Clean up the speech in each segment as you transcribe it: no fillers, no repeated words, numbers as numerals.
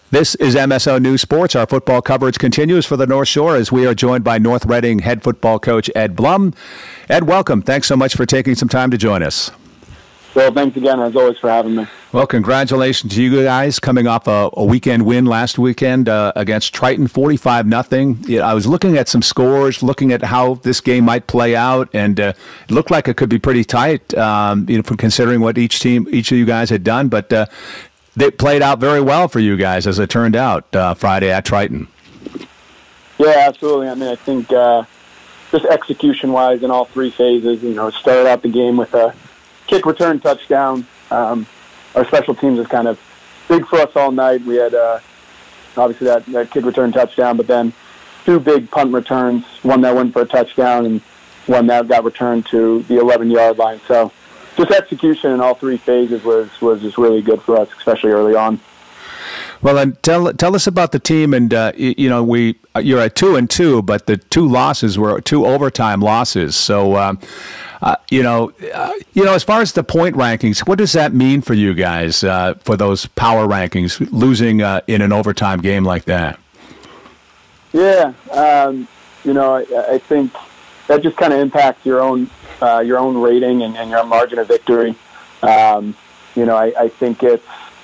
This is MSO News Sports. Our football coverage continues for the North Shore as we are joined by North Reading head football coach Ed Blum. Ed, welcome. Thanks so much for taking some time to join us. Well, thanks again, as always, for having me. Well, congratulations to you guys coming off a weekend win last weekend against Triton, 45-0. I was looking at some scores, looking at how this game might play out, and it looked like it could be pretty tight, from considering what each of you guys had done. But they played out very well for you guys, as it turned out, Friday at Triton. Yeah, absolutely. I mean, I think just execution-wise in all three phases, started out the game with a kick return touchdown. Our special teams was kind of big for us all night. We had obviously that kick return touchdown, but then two big punt returns, one that went for a touchdown and one that got returned to the 11-yard line. So just execution in all three phases was just really good for us, especially early on. Well, then tell us about the team, and you're at 2-2, but the two losses were two overtime losses. So, as far as the point rankings, what does that mean for you guys for those power rankings, losing in an overtime game like that? Yeah, I think that just kind of impacts your own rating and your margin of victory. I think it's.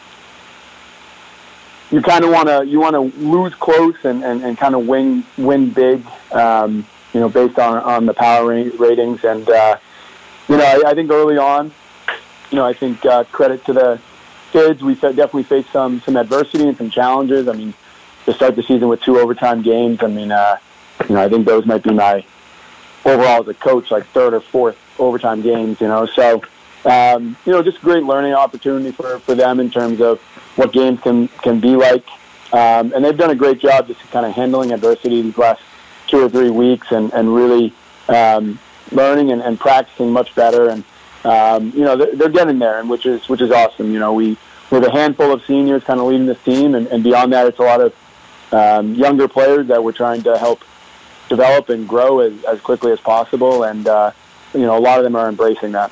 You kind of want to lose close and kind of win big, based on the power ratings. And I think early on, I think credit to the kids. We definitely faced some adversity and some challenges. I mean, to start the season with two overtime games. I mean, I think those might be my overall as a coach, like third or fourth overtime games. So just a great learning opportunity for them in terms of what games can be like. And they've done a great job just kind of handling adversity these last 2 or 3 weeks and really learning and practicing much better. And, they're getting there, and which is awesome. We have a handful of seniors kind of leading this team, and beyond that, it's a lot of younger players that we're trying to help develop and grow as quickly as possible. And, a lot of them are embracing that.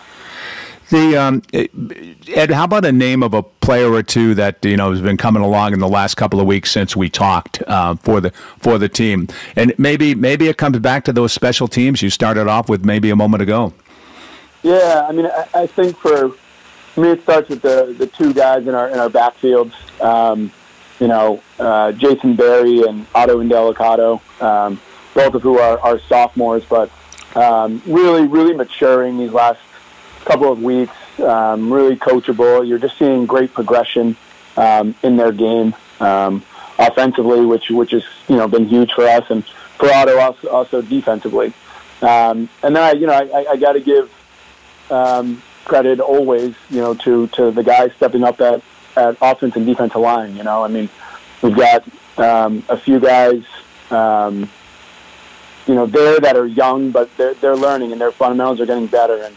Ed, how about a name of a player or two that has been coming along in the last couple of weeks since we talked for the team, and maybe it comes back to those special teams you started off with maybe a moment ago. Yeah, I mean, I think for me it starts with the two guys in our backfields. Jason Berry and Otto Indelicato, both of who are sophomores, but really, really maturing these last couple of weeks, really coachable. You're just seeing great progression in their game offensively, which has been huge for us, and for Otto also defensively. And then I got to give credit always to the guys stepping up at offense and defensive line. I mean, we've got a few guys there that are young, but they're learning and their fundamentals are getting better. And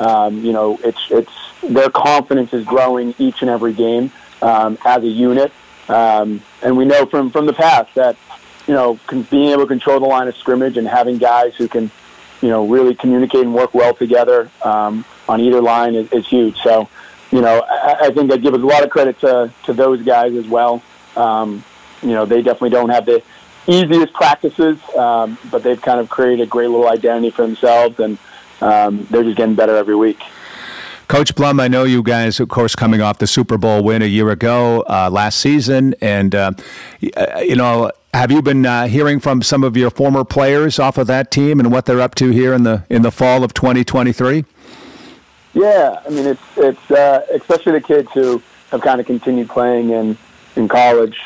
it's their confidence is growing each and every game as a unit, and we know from the past that being able to control the line of scrimmage and having guys who can really communicate and work well together on either line is huge. So I think I give a lot of credit to those guys as well. They definitely don't have the easiest practices, but they've kind of created a great little identity for themselves, and they're just getting better every week. Coach Blum, I know you guys, of course, coming off the Super Bowl win a year ago, last season, and have you been hearing from some of your former players off of that team and what they're up to here in the fall of 2023? Yeah, I mean it's especially the kids who have kind of continued playing in college.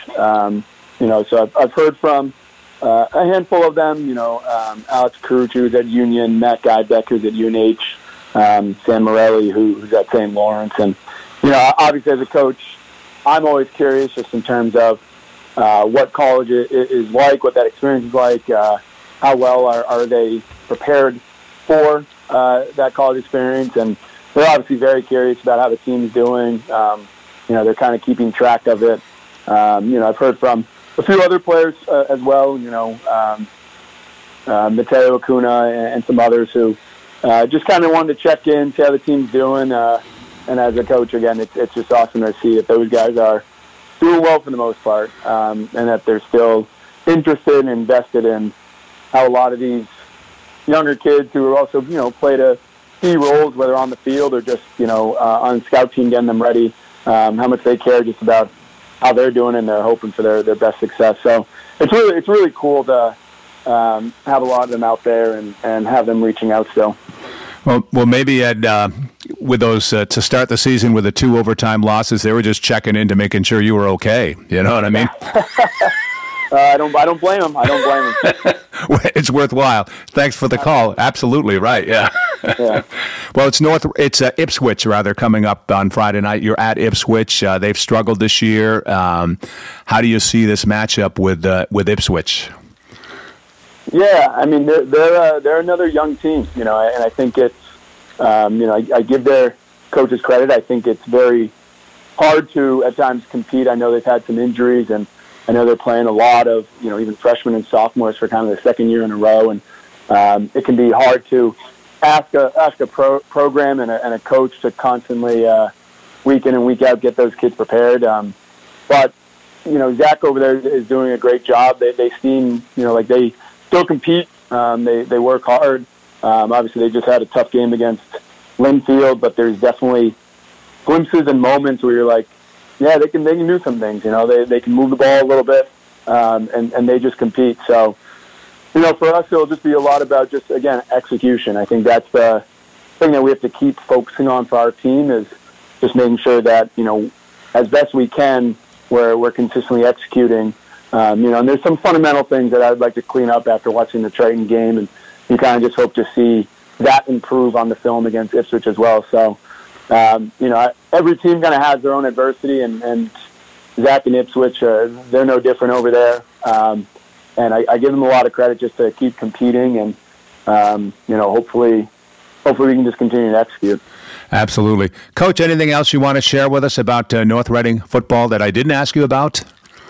So I've heard from a handful of them. Alex Carucci, who's at Union, Matt Guybeck, who's at UNH. Sam Morelli, who's at St. Lawrence. And, obviously as a coach, I'm always curious just in terms of what college is like, what that experience is like, how well are they prepared for that college experience. And they're obviously very curious about how the team's doing. They're kind of keeping track of it. I've heard from a few other players as well, Mateo Acuna and some others who just kind of wanted to check in, see how the team's doing. And as a coach, again, it's just awesome to see that those guys are doing well for the most part, and that they're still interested and invested in how a lot of these younger kids who are also, played a key roles, whether on the field or just, on scout team getting them ready, how much they care just about how they're doing and they're hoping for their best success. So it's really cool to have a lot of them out there and have them reaching out still. Well, maybe Ed, with those to start the season with the 2 overtime losses, they were just checking in to making sure you were okay. You know what I mean? I don't blame them. I don't blame them. It's worthwhile. Thanks for the call. Absolutely right. Yeah. Yeah. Well, it's Ipswich rather coming up on Friday night. You're at Ipswich. They've struggled this year. How do you see this matchup with Ipswich? Yeah, I mean they're another young team, and I think it's I give their coaches credit. I think it's very hard to at times compete. I know they've had some injuries, and I know they're playing a lot of even freshmen and sophomores for kind of the second year in a row, and it can be hard to ask a program and a coach to constantly week in and week out get those kids prepared. But Zach over there is doing a great job. They seem like they still compete. They work hard. Obviously, they just had a tough game against Linfield, but there's definitely glimpses and moments where you're like, yeah, they can do some things. They can move the ball a little bit, and they just compete. So, for us, it'll just be a lot about just, again, execution. I think that's the thing that we have to keep focusing on for our team is just making sure that, as best we can, we're consistently executing. And there's some fundamental things that I would like to clean up after watching the Triton game, and you kind of just hope to see that improve on the film against Ipswich as well. So, every team kind of has their own adversity, and Zach and Ipswich, they're no different over there. And I give them a lot of credit just to keep competing, and hopefully we can just continue to execute. Absolutely, Coach. Anything else you want to share with us about North Reading football that I didn't ask you about?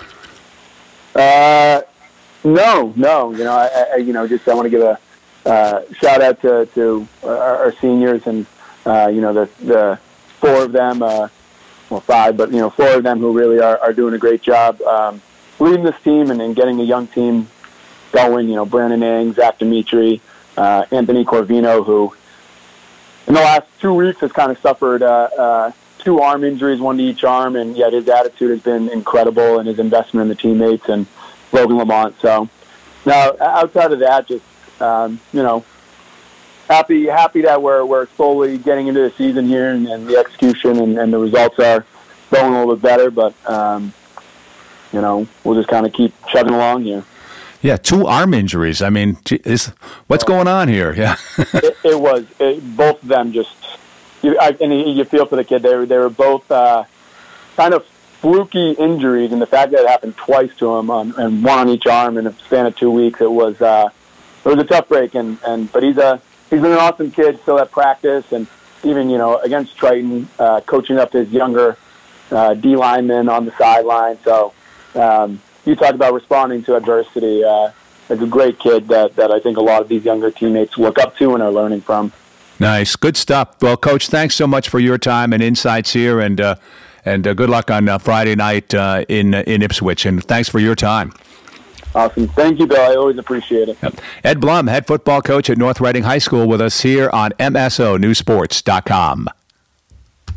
No. I want to give a shout out to our seniors and the 4 of them, 5, but 4 of them who really are doing a great job leading this team and getting a young team going. Brandon Ang, Zach Dimitri, Anthony Corvino, who in the last 2 weeks has kind of suffered 2 arm injuries, 1 to each arm, and yet his attitude has been incredible and his investment in the teammates and Logan Lamont. So now outside of that, just happy that we're slowly getting into the season here, and the execution and the results are going a little bit better. But we'll just kind of keep chugging along here. Yeah, 2 arm injuries. I mean, what's going on here? Yeah, it was both of them. Just you feel for the kid. They were both kind of fluky injuries, and the fact that it happened twice to him and 1 on each arm in a span of 2 weeks, it was a tough break. But he's been an awesome kid, still at practice, and even against Triton, coaching up his younger D linemen on the sideline. So you talk about responding to adversity. It's a great kid that I think a lot of these younger teammates look up to and are learning from. Nice, good stuff. Well, Coach, thanks so much for your time and insights here, and good luck on Friday night in Ipswich. And thanks for your time. Awesome. Thank you, Bill. I always appreciate it. Yep. Ed Blum, head football coach at North Reading High School, with us here on MSONewsports.com.